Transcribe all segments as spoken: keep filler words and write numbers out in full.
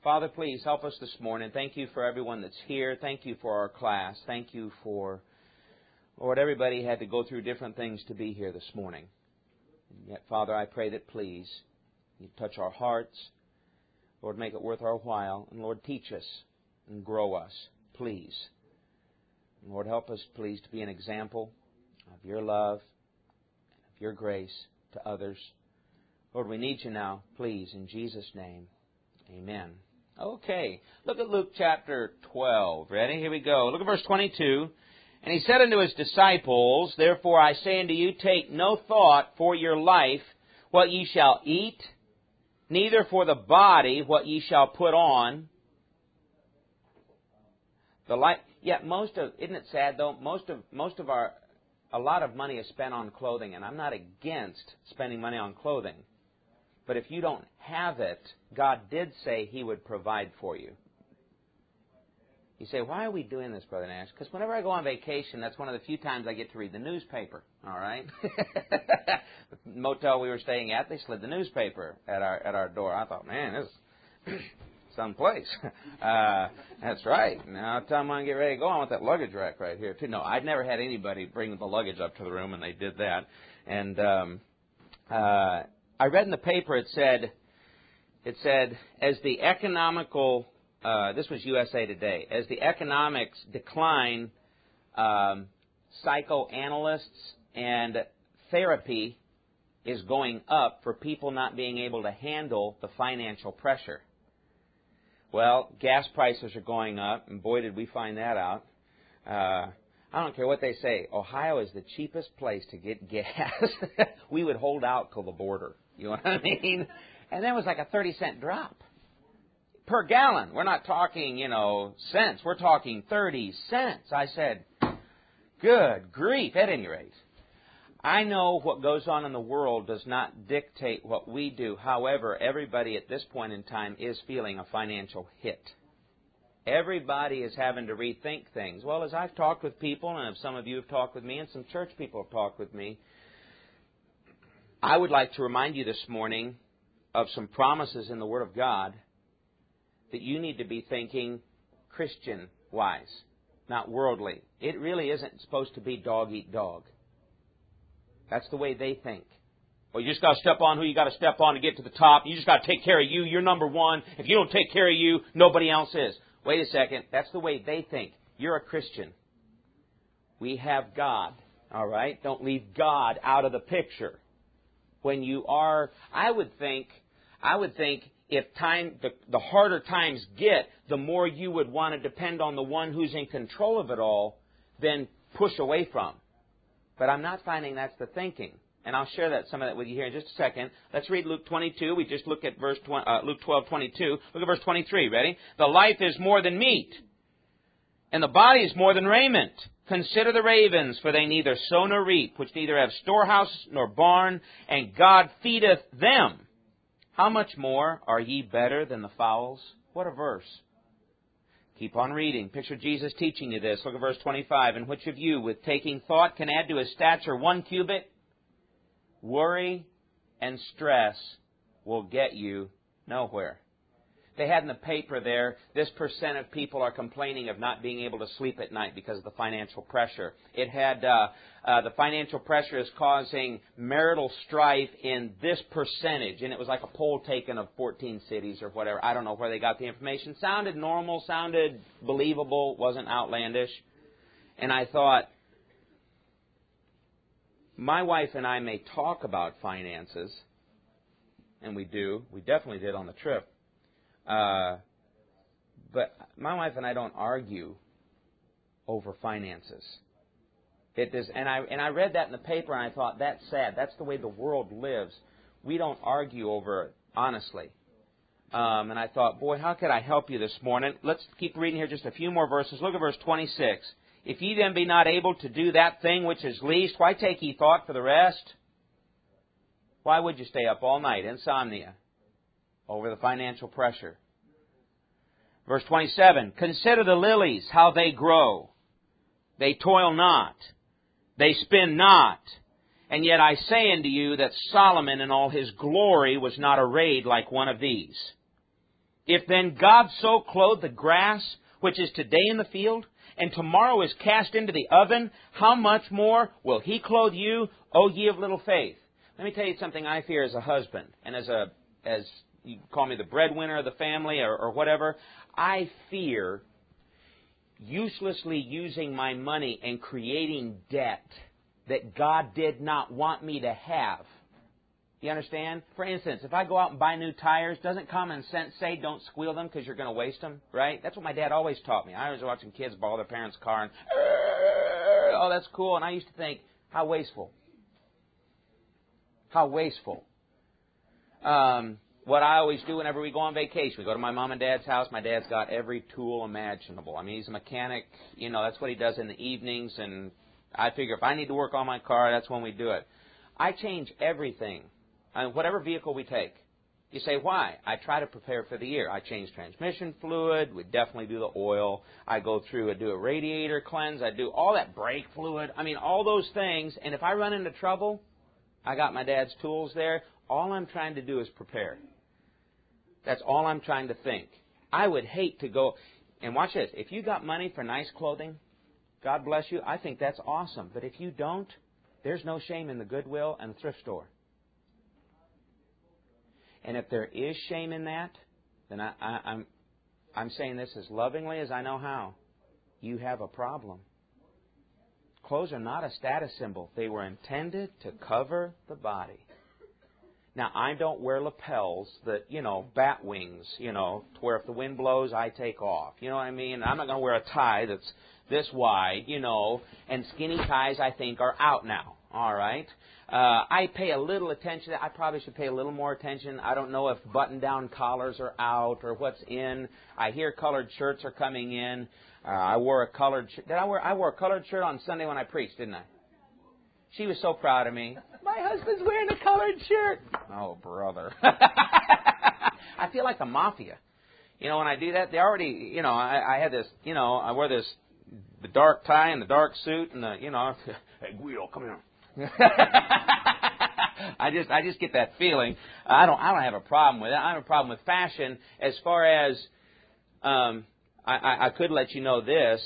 Father, please help us this morning. Thank you for everyone that's here. Thank you for our class. Thank you for, Lord, everybody had to go through different things to be here this morning. And yet, Father, I pray that please, you touch our hearts. Lord, make it worth our while. And Lord, teach us and grow us, please. And Lord, help us, please, to be an example of your love and of your grace to others. Lord, we need you now, please, in Jesus' name. Amen. Okay, look at Luke chapter twelve. Ready? Here we go. Look at verse twenty-two. And he said unto his disciples, Therefore I say unto you, take no thought for your life, what ye shall eat, neither for the body what ye shall put on. The life, yeah, most of, isn't it sad though? Most of, most of our, a lot of money is spent on clothing, and I'm not against spending money on clothing. But if you don't have it, God did say He would provide for you. You say, why are we doing this, Brother Nash? Because whenever I go on vacation, that's one of the few times I get to read the newspaper. All right? The motel we were staying at, they slid the newspaper at our at our door. I thought, man, this is someplace. Uh, that's right. Now, tell them I get ready to go. I want that luggage rack right here, too. No, I'd never had anybody bring the luggage up to the room, and they did that. And um, uh, I read in the paper, it said, it said, as the economical... Uh, this was U S A Today. As the economics decline, um, psychoanalysts and therapy is going up for people not being able to handle the financial pressure. Well, gas prices are going up, and boy, did we find that out. Uh, I don't care what they say. Ohio is the cheapest place to get gas. We would hold out till the border. You know what I mean? And that was like a thirty cent drop. Per gallon. We're not talking, you know, cents. We're talking thirty cents. I said, good grief, at any rate. I know what goes on in the world does not dictate what we do. However, everybody at this point in time is feeling a financial hit. Everybody is having to rethink things. Well, as I've talked with people, and if some of you have talked with me, and some church people have talked with me, I would like to remind you this morning of some promises in the Word of God that you need to be thinking Christian-wise, not worldly. It really isn't supposed to be dog-eat-dog. That's the way they think. Well, you just got to step on who you got to step on to get to the top. You just got to take care of you. You're number one. If you don't take care of you, nobody else is. Wait a second. That's the way they think. You're a Christian. We have God. All right? Don't leave God out of the picture. When you are, I would think, I would think, if time, the, the harder times get, the more you would want to depend on the one who's in control of it all than push away from. But I'm not finding that's the thinking. And I'll share that some of that with you here in just a second. Let's read Luke twenty-two. We just looked at verse uh, Luke twelve twenty-two. Look at verse twenty-three. Ready? The life is more than meat, and the body is more than raiment. Consider the ravens, for they neither sow nor reap, which neither have storehouse nor barn, and God feedeth them. How much more are ye better than the fowls? What a verse. Keep on reading. Picture Jesus teaching you this. Look at verse twenty-five. And which of you, with taking thought, can add to his stature one cubit? Worry and stress will get you nowhere. They had in the paper there, this percent of people are complaining of not being able to sleep at night because of the financial pressure. It had, uh, uh, the financial pressure is causing marital strife in this percentage. And it was like a poll taken of fourteen cities or whatever. I don't know where they got the information. Sounded normal, sounded believable, wasn't outlandish. And I thought, my wife and I may talk about finances, and we do. We definitely did on the trip. Uh, but my wife and I don't argue over finances. It does, and I and I read that in the paper, and I thought, that's sad. That's the way the world lives. We don't argue over it, honestly. Um, and I thought, boy, how could I help you this morning? Let's keep reading here just a few more verses. Look at verse twenty-six. If ye then be not able to do that thing which is least, why take ye thought for the rest? Why would you stay up all night? Insomnia. Over the financial pressure. Verse twenty-seven, consider the lilies, how they grow. They toil not, they spin not. And yet I say unto you that Solomon in all his glory was not arrayed like one of these. If then God so clothe the grass, which is today in the field, and tomorrow is cast into the oven, how much more will He clothe you, O ye of little faith? Let me tell you something I fear as a husband, and as a, as you call me the breadwinner of the family or, or whatever, I fear uselessly using my money and creating debt that God did not want me to have. You understand? For instance, if I go out and buy new tires, doesn't common sense say don't squeal them because you're going to waste them, right? That's what my dad always taught me. I was watching kids borrow their parents' car and, oh, that's cool. And I used to think, how wasteful. How wasteful. Um, what I always do whenever we go on vacation, we go to my mom and dad's house. My dad's got every tool imaginable. I mean, he's a mechanic. You know, that's what he does in the evenings. And I figure if I need to work on my car, that's when we do it. I change everything. Uh, whatever vehicle we take. You say, why? I try to prepare for the year. I change transmission fluid. We definitely do the oil. I go through and do a radiator cleanse. I do all that brake fluid. I mean, all those things. And if I run into trouble, I got my dad's tools there. All I'm trying to do is prepare. That's all I'm trying to think. I would hate to go, and watch this. If you got money for nice clothing, God bless you, I think that's awesome. But if you don't, there's no shame in the Goodwill and the thrift store. And if there is shame in that, then I, I, I'm, I'm saying this as lovingly as I know how. You have a problem. Clothes are not a status symbol. They were intended to cover the body. Now, I don't wear lapels that, you know, bat wings, you know, to where if the wind blows, I take off. You know what I mean? I'm not going to wear a tie that's this wide, you know, and skinny ties, I think, are out now. All right? Uh, I pay a little attention. I probably should pay a little more attention. I don't know if button-down collars are out or what's in. I hear colored shirts are coming in. Uh, I wore a colored shirt. Did I wear? I wore a colored shirt on Sunday when I preached, didn't I? She was so proud of me. My husband's wearing a colored shirt. Oh, brother. I feel like the mafia. You know, when I do that, they already, you know, I, I had this, you know, I wear this, the dark tie and the dark suit and the, you know, hey, Guido, come here. I just I just get that feeling. I don't I don't have a problem with it. I have a problem with fashion as far as um, I, I, I could let you know this.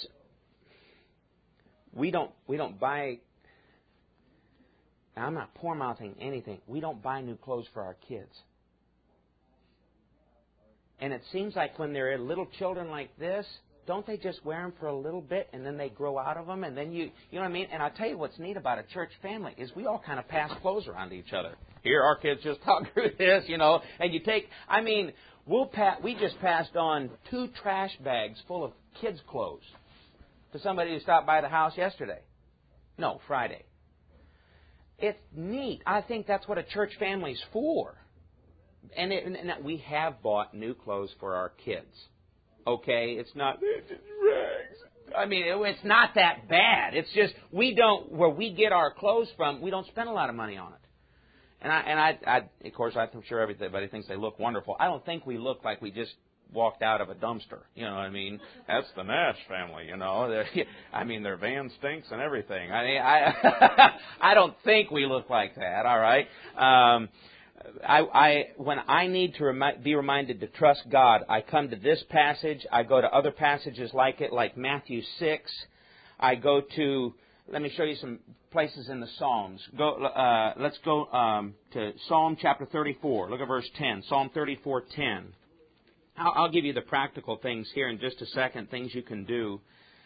We don't we don't buy. Now, I'm not poor mouthing anything. We don't buy new clothes for our kids. And it seems like when they're little children like this, don't they just wear them for a little bit and then they grow out of them? And then you, you know what I mean? And I'll tell you what's neat about a church family is we all kind of pass clothes around to each other. Here, our kids just talk through this, you know. And you take, I mean, we'll pa- we just passed on two trash bags full of kids' clothes to somebody who stopped by the house yesterday. No, Friday. It's neat. I think that's what a church family's for. And, it, and we have bought new clothes for our kids. Okay, it's not rags. I mean, it, it's not that bad. It's just we don't where we get our clothes from. We don't spend a lot of money on it. And I and I, I of course, I'm sure everybody thinks they look wonderful. I don't think we look like we just walked out of a dumpster. You know what I mean? That's the Nash family. You know, I mean, their van stinks and everything. I mean, I I don't think we look like that. All right. Um, I, I, when I need to remi- be reminded to trust God, I come to this passage. I go to other passages like it, like Matthew six. I go to, let me show you some places in the Psalms. Go, uh, let's go um, to Psalm chapter thirty-four. Look at verse ten. Psalm thirty-four ten. I'll, I'll give you the practical things here in just a second, things you can do.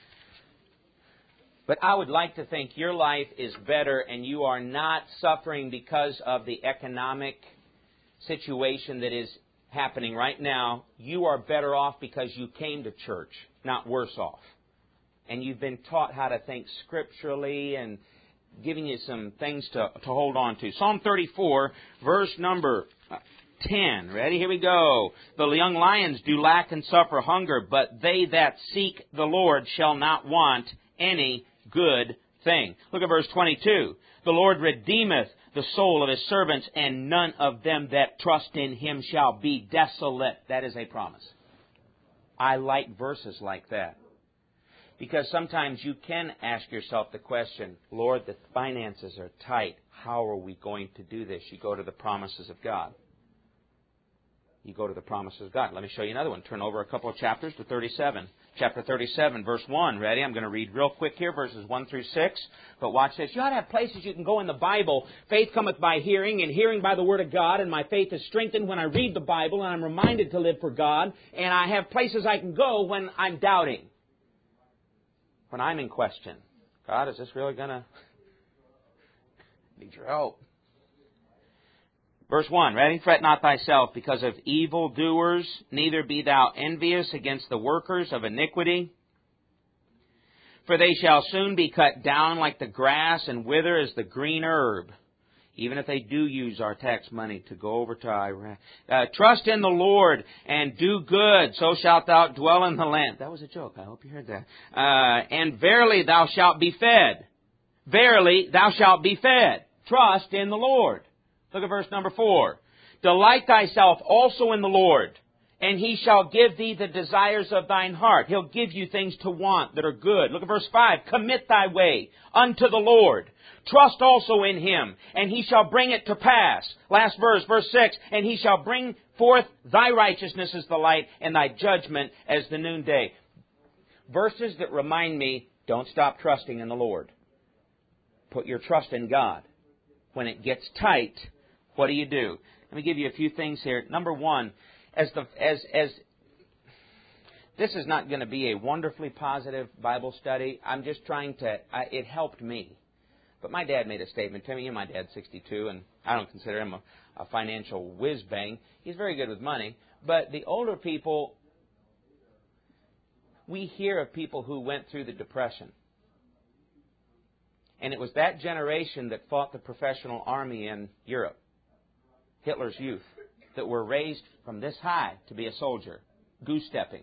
But I would like to think your life is better and you are not suffering because of the economic situation that is happening right now. You are better off because you came to church, not worse off. And you've been taught how to think scripturally and giving you some things to, to hold on to. Psalm thirty-four, verse number ten. Ready? Here we go. The young lions do lack and suffer hunger, but they that seek the Lord shall not want any good thing. Look at verse twenty-two. The Lord redeemeth the soul of His servants, and none of them that trust in Him shall be desolate. That is a promise. I like verses like that. Because sometimes you can ask yourself the question, Lord, the finances are tight. How are we going to do this? You go to the promises of God. you go to the promises of God. Let me show you another one. Turn over a couple of chapters to thirty-seven. Chapter thirty-seven, verse one. Ready? I'm going to read real quick here, verses one through six. But watch this. You ought to have places you can go in the Bible. Faith cometh by hearing, and hearing by the Word of God. And my faith is strengthened when I read the Bible, and I'm reminded to live for God. And I have places I can go when I'm doubting. When I'm in question. God, is this really going to... need your help. Verse one, ready? Fret not thyself because of evildoers, neither be thou envious against the workers of iniquity. For they shall soon be cut down like the grass and wither as the green herb. Even if they do use our tax money to go over to Iraq. Uh, trust in the Lord and do good, so shalt thou dwell in the land. That was a joke. I hope you heard that. Uh, and verily thou shalt be fed. Verily thou shalt be fed. Trust in the Lord. Look at verse number four. Delight thyself also in the Lord, and He shall give thee the desires of thine heart. He'll give you things to want that are good. Look at verse five. Commit thy way unto the Lord. Trust also in Him, and He shall bring it to pass. Last verse, verse six. And He shall bring forth thy righteousness as the light, and thy judgment as the noonday. Verses that remind me, don't stop trusting in the Lord. Put your trust in God. When it gets tight, what do you do? Let me give you a few things here. Number one, as the as as this is not going to be a wonderfully positive Bible study. I'm just trying to. I, it helped me, but my dad made a statement to me. And my dad's sixty-two, and I don't consider him a, a financial whiz bang. He's very good with money, but the older people, we hear of people who went through the Depression. And it was that generation that fought the professional army in Europe, Hitler's youth, that were raised from this high to be a soldier, goose-stepping.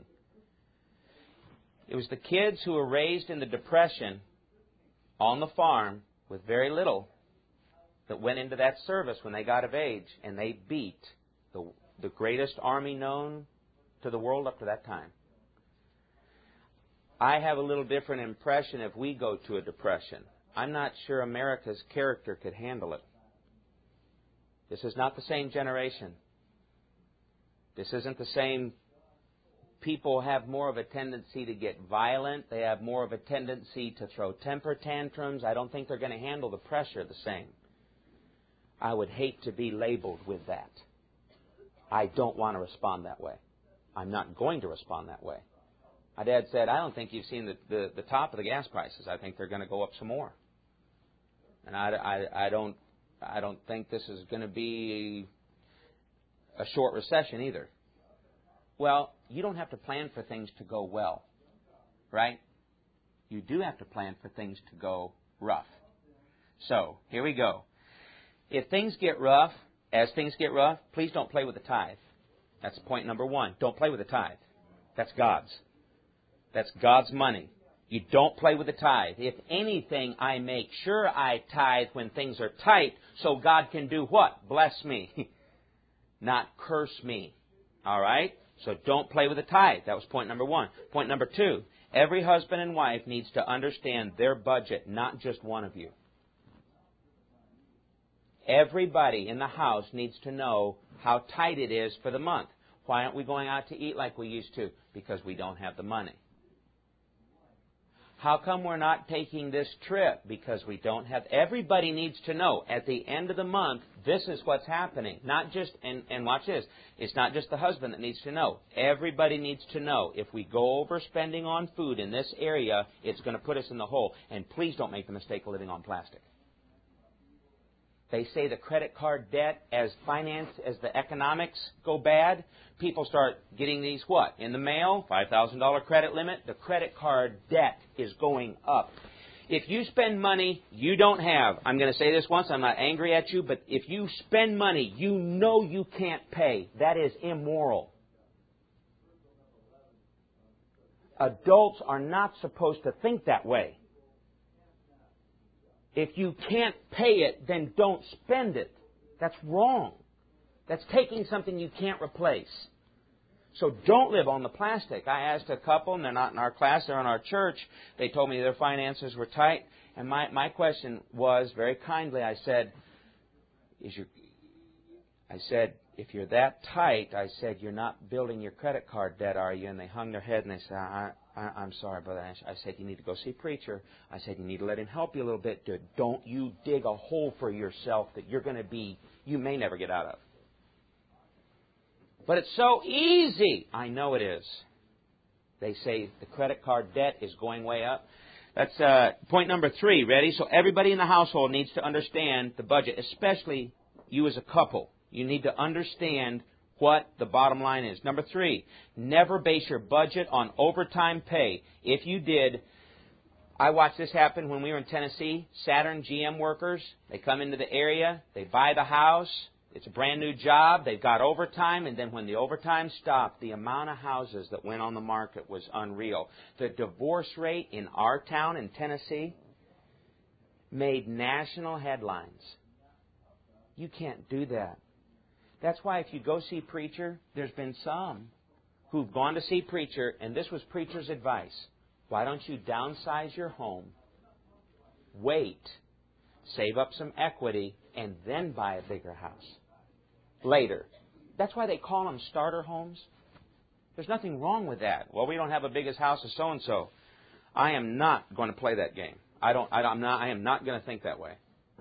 It was the kids who were raised in the Depression on the farm with very little that went into that service when they got of age, and they beat the, the greatest army known to the world up to that time. I have a little different impression if we go to a depression. I'm not sure America's character could handle it. This is not the same generation. This isn't the same. People have more of a tendency to get violent. They have more of a tendency to throw temper tantrums. I don't think they're going to handle the pressure the same. I would hate to be labeled with that. I don't want to respond that way. I'm not going to respond that way. My dad said, I don't think you've seen the, the, the top of the gas prices. I think they're going to go up some more. And I, I, I don't I don't think this is going to be a short recession either. Well, you don't have to plan for things to go well, right? You do have to plan for things to go rough. So, here we go. If things get rough, as things get rough, please don't play with the tithe. That's point number one. Don't play with the tithe. That's God's. That's God's money. You don't play with the tithe. If anything, I make sure I tithe when things are tight so God can do what? Bless me. Not curse me. All right? So don't play with the tithe. That was point number one. Point number two. Every husband and wife needs to understand their budget, not just one of you. Everybody in the house needs to know how tight it is for the month. Why aren't we going out to eat like we used to? Because we don't have the money. How come we're not taking this trip? Because we don't have... Everybody needs to know at the end of the month, this is what's happening. Not just, and, and watch this, it's not just the husband that needs to know. Everybody needs to know. If we go over spending on food in this area, it's going to put us in the hole. And please don't make the mistake of living on plastic. They say the credit card debt, as finance, as the economics go bad, people start getting these, what? In the mail, five thousand dollars credit limit. The credit card debt is going up. If you spend money you don't have, I'm going to say this once, I'm not angry at you, but if you spend money you know you can't pay, that is immoral. Adults are not supposed to think that way. If you can't pay it, then don't spend it. That's wrong. That's taking something you can't replace. So don't live on the plastic. I asked a couple, and they're not in our class, they're in our church. They told me their finances were tight. And my, my question was, very kindly, I said, is your, I said, if you're that tight, I said, you're not building your credit card debt, are you? And they hung their head and they said, I, I, I'm sorry, brother. I said, you need to go see a preacher. I said, you need to let him help you a little bit. Don't you dig a hole for yourself that you're going to be, you may never get out of. But it's so easy. I know it is. They say the credit card debt is going way up. That's uh, point number three. Ready? So everybody in the household needs to understand the budget, especially you as a couple. You need to understand what the bottom line is. Number three, never base your budget on overtime pay. If you did, I watched this happen when we were in Tennessee. Saturn G M workers, they come into the area, they buy the house. It's a brand new job. They've got overtime. And then when the overtime stopped, the amount of houses that went on the market was unreal. The divorce rate in our town in Tennessee made national headlines. You can't do that. That's why if you go see preacher, there's been some who've gone to see preacher, and this was preacher's advice. Why don't you downsize your home, wait, save up some equity, and then buy a bigger house later? That's why they call them starter homes. There's nothing wrong with that. Well, we don't have a biggest house as so-and-so. I am not going to play that game. I don't. I, I'm not. I am not going to think that way.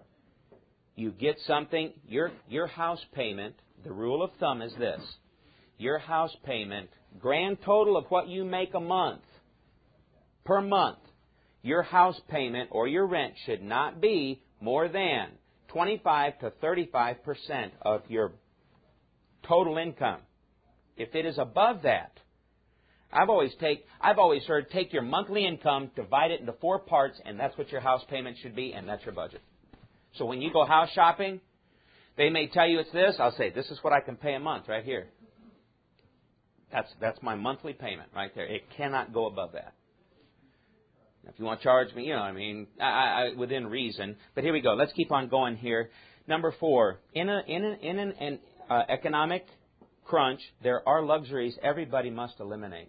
You get something. Your your house payment. The rule of thumb is this: your house payment, grand total of what you make a month per month. Your house payment or your rent should not be more than twenty-five to thirty-five percent of your total income. If it is above that, I've always take I've always heard take your monthly income, divide it into four parts, and that's what your house payment should be, and that's your budget. So when you go house shopping, they may tell you it's this. I'll say this is what I can pay a month right here. That's that's my monthly payment right there. It cannot go above that. If you want to charge me, you know, I mean, I, I, within reason. But here we go. Let's keep on going here. Number four, in a in a, in an, an uh, economic crunch, there are luxuries everybody must eliminate.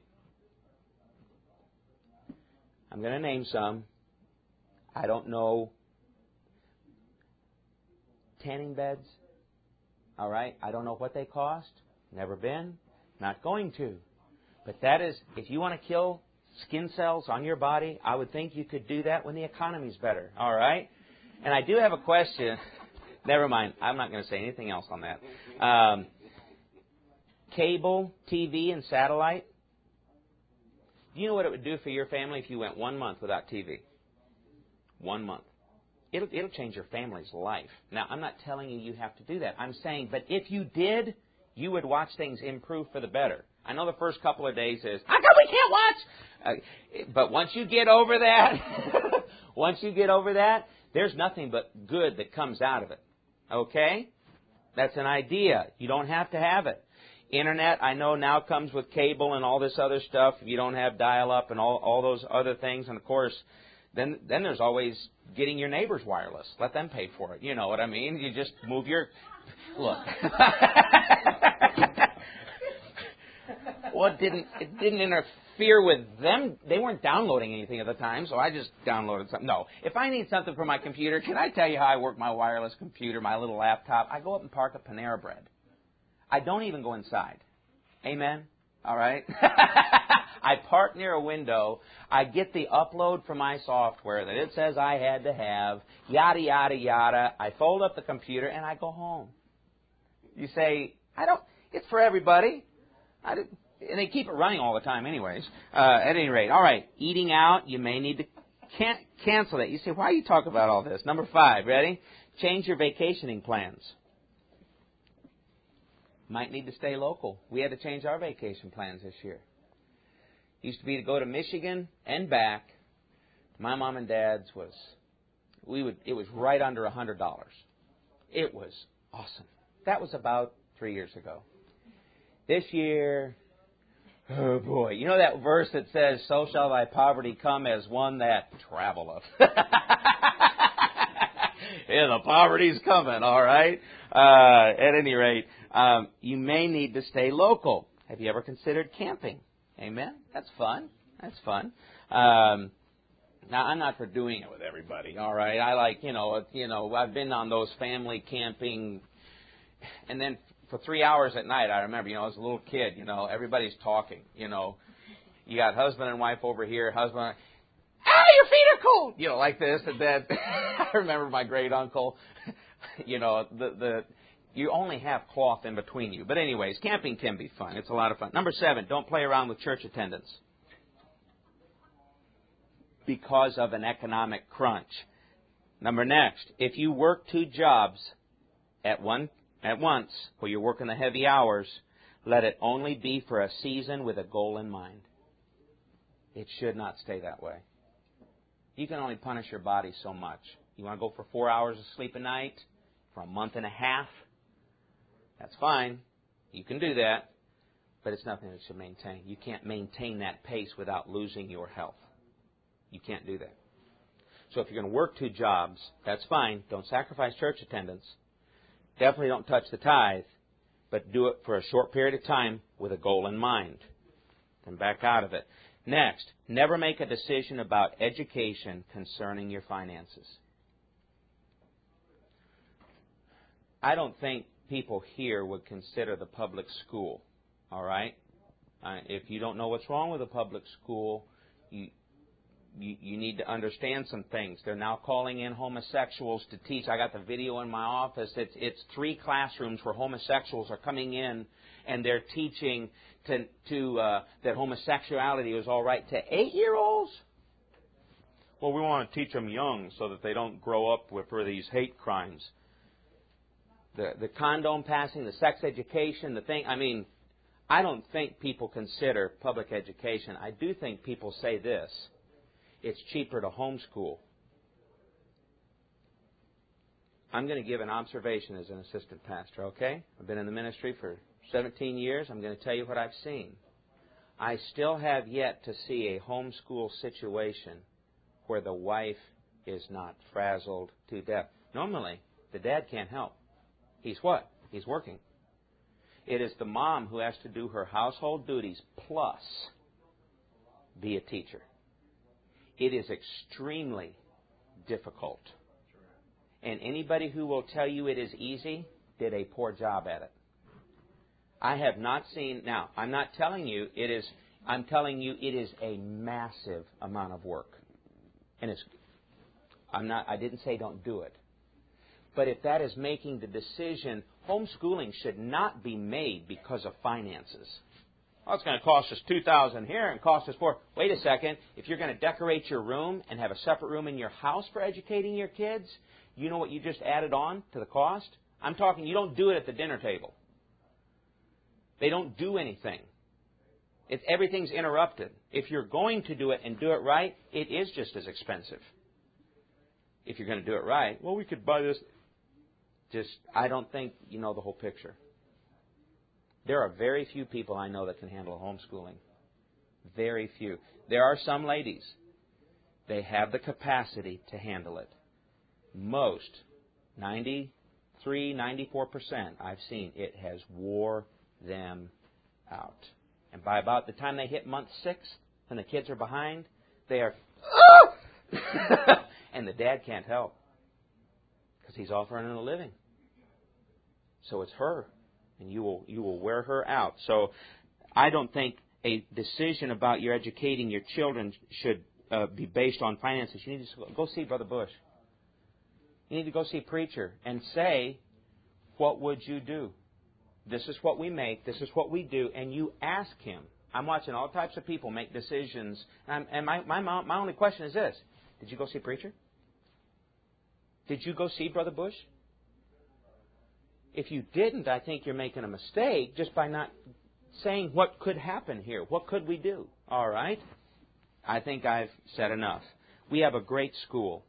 I'm going to name some. I don't know. Tanning beds. All right. I don't know what they cost. Never been. Not going to. But that is, if you want to kill skin cells on your body, I would think you could do that when the economy's better. All right? And I do have a question. Never mind. I'm not going to say anything else on that. Um, cable, T V, and satellite. Do you know what it would do for your family if you went one month without T V? One month. It'll, it'll change your family's life. Now, I'm not telling you you have to do that. I'm saying, but if you did, you would watch things improve for the better. I know the first couple of days is, how come we can't watch? Uh, but once you get over that, once you get over that, there's nothing but good that comes out of it. Okay? That's an idea. You don't have to have it. Internet, I know now comes with cable and all this other stuff. If you don't have dial-up and all, all those other things, and of course, then then there's always getting your neighbors wireless. Let them pay for it. You know what I mean? You just move your... Look. Well, it didn't, it didn't interfere with them. They weren't downloading anything at the time, so I just downloaded something. No. If I need something for my computer, can I tell you how I work my wireless computer, my little laptop? I go up and park a Panera Bread. I don't even go inside. Amen? All right? I park near a window. I get the upload from my software that it says I had to have, yada, yada, yada. I fold up the computer, and I go home. You say, I don't, it's for everybody. I did, and they keep it running all the time anyways. Uh, at any rate, all right, eating out, you may need to can- cancel that. You say, why do you talk about all this? Number five, ready? Change your vacationing plans. Might need to stay local. We had to change our vacation plans this year. Used to be to go to Michigan and back. My mom and dad's was, we would. It was right under a hundred dollars. It was awesome. That was about three years ago. This year, oh boy, you know that verse that says, "So shall thy poverty come as one that traveleth." Yeah, the poverty's coming. All right. Uh, at any rate, um, you may need to stay local. Have you ever considered camping? Amen. That's fun. That's fun. Um, now, I'm not for doing it with everybody. All right. I like, you know, you know, I've been on those family camping, and then for three hours at night, I remember, you know, as a little kid, you know, everybody's talking, you know. You got husband and wife over here, husband, ah, your feet are cold, you know, like this and that. I remember my great uncle, you know, the the you only have cloth in between you. But anyways, camping can be fun. It's a lot of fun. Number seven, don't play around with church attendance because of an economic crunch. Number next, if you work two jobs at one at once, or you're working the heavy hours, let it only be for a season with a goal in mind. It should not stay that way. You can only punish your body so much. You want to go for four hours of sleep a night for a month and a half? That's fine. You can do that. But it's nothing that should maintain. You can't maintain that pace without losing your health. You can't do that. So if you're going to work two jobs, that's fine. Don't sacrifice church attendance. Definitely don't touch the tithe. But do it for a short period of time with a goal in mind. Then back out of it. Next, never make a decision about education concerning your finances. I don't think people here would consider the public school, all right? Uh, if you don't know what's wrong with a public school, you, you you need to understand some things. They're now calling in homosexuals to teach. I got the video in my office. It's it's three classrooms where homosexuals are coming in, and they're teaching to to uh, that homosexuality is all right to eight-year-olds. Well, we want to teach them young so that they don't grow up with for these hate crimes. The the condom passing, the sex education, the thing. I mean, I don't think people consider public education. I do think people say this: it's cheaper to homeschool. I'm going to give an observation as an assistant pastor. Okay, I've been in the ministry for seventeen years. I'm going to tell you what I've seen. I still have yet to see a homeschool situation where the wife is not frazzled to death. Normally, the dad can't help. He's what? He's working. It is the mom who has to do her household duties plus be a teacher. It is extremely difficult. And anybody who will tell you it is easy did a poor job at it. I have not seen, now, I'm not telling you it is, I'm telling you it is a massive amount of work. And it's, I'm not, I didn't say don't do it. But if that is making the decision, homeschooling should not be made because of finances. Oh, it's going to cost us two thousand dollars here and cost us four. Wait a second. If you're going to decorate your room and have a separate room in your house for educating your kids, you know what you just added on to the cost? I'm talking, you don't do it at the dinner table. They don't do anything. It's, everything's interrupted. If you're going to do it and do it right, it is just as expensive. If you're going to do it right, well, we could buy this. Just, I don't think you know the whole picture. There are very few people I know that can handle homeschooling. Very few. There are some ladies. They have the capacity to handle it. Most, ninety-three, ninety-four percent, I've seen, it has wore them out. And by about the time they hit month six, and the kids are behind, they are, and the dad can't help because he's off earning a living. So it's her, and you will you will wear her out. So I don't think a decision about your educating your children should uh, be based on finances. You need to go see Brother Bush. You need to go see a preacher and say, what would you do? This is what we make. This is what we do. And you ask him. I'm watching all types of people make decisions. And, and my, my, my only question is this. Did you go see a preacher? Did you go see Brother Bush? If you didn't, I think you're making a mistake just by not saying what could happen here. What could we do? All right? I think I've said enough. We have a great school.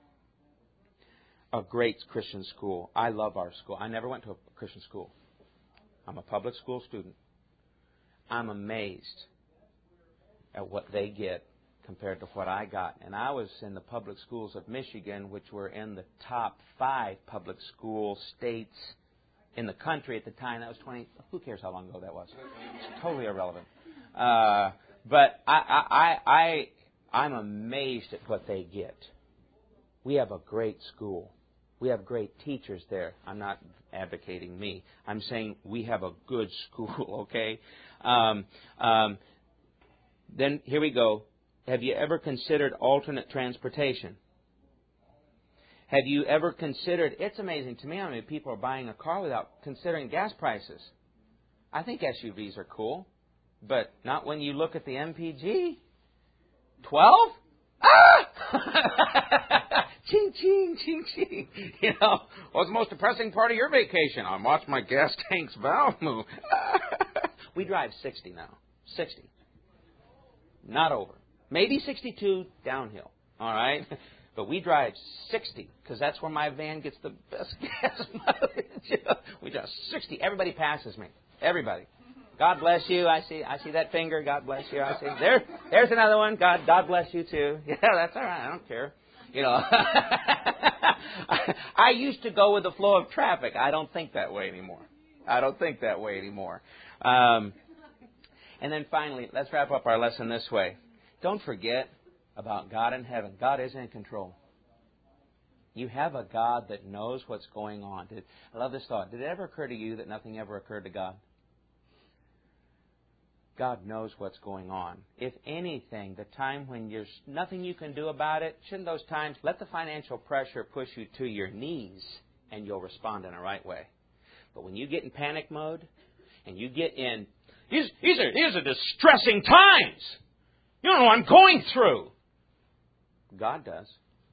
A great Christian school. I love our school. I never went to a Christian school. I'm a public school student. I'm amazed at what they get compared to what I got. And I was in the public schools of Michigan, which were in the top five public school states in the country at the time. That was twenty. Who cares how long ago that was? It's totally irrelevant. Uh, but I, I, I, I, I'm amazed at what they get. We have a great school. We have great teachers there. I'm not advocating me. I'm saying we have a good school, okay? Um, um, then here we go. Have you ever considered alternate transportation? Have you ever considered, it's amazing to me how many people are buying a car without considering gas prices. I think S U Vs are cool, but not when you look at the M P G. twelve? Ah! Ching, ching, ching, ching. You know, what's the most depressing part of your vacation? I watched my gas tank's valve move. We drive sixty now. sixty. Not over. Maybe sixty-two downhill. All right? But we drive sixty because that's where my van gets the best gas mileage. We drive sixty. Everybody passes me. Everybody. God bless you. I see. I see that finger. God bless you. I see. There. There's another one. God. God bless you too. Yeah, that's all right. I don't care. You know. I used to go with the flow of traffic. I don't think that way anymore. I don't think that way anymore. Um, and then finally, let's wrap up our lesson this way. Don't forget about God in heaven. God is in control. You have a God that knows what's going on. Did, I love this thought. Did it ever occur to you that nothing ever occurred to God? God knows what's going on. If anything, the time when there's nothing you can do about it, shouldn't those times let the financial pressure push you to your knees and you'll respond in a right way. But when you get in panic mode and you get in, these, these, are, these are distressing times. You don't know what I'm going through. God does.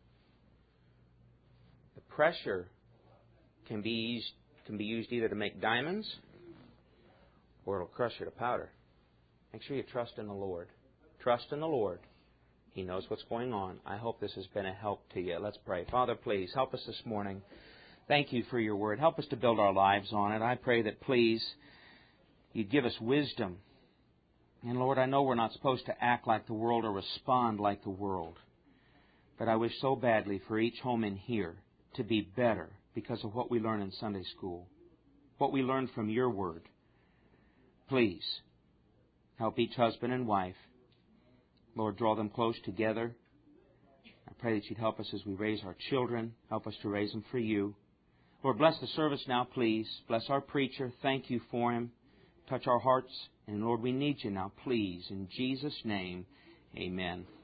The pressure can be used, can be used either to make diamonds or it'll crush you to powder. Make sure you trust in the Lord. Trust in the Lord. He knows what's going on. I hope this has been a help to you. Let's pray. Father, please help us this morning. Thank you for your word. Help us to build our lives on it. I pray that, please, you'd give us wisdom. And, Lord, I know we're not supposed to act like the world or respond like the world. But I wish so badly for each home in here to be better because of what we learn in Sunday school, what we learn from your word. Please, help each husband and wife. Lord, draw them close together. I pray that you'd help us as we raise our children. Help us to raise them for you. Lord, bless the service now, please. Bless our preacher. Thank you for him. Touch our hearts. And, Lord, we need you now, please. In Jesus' name, amen.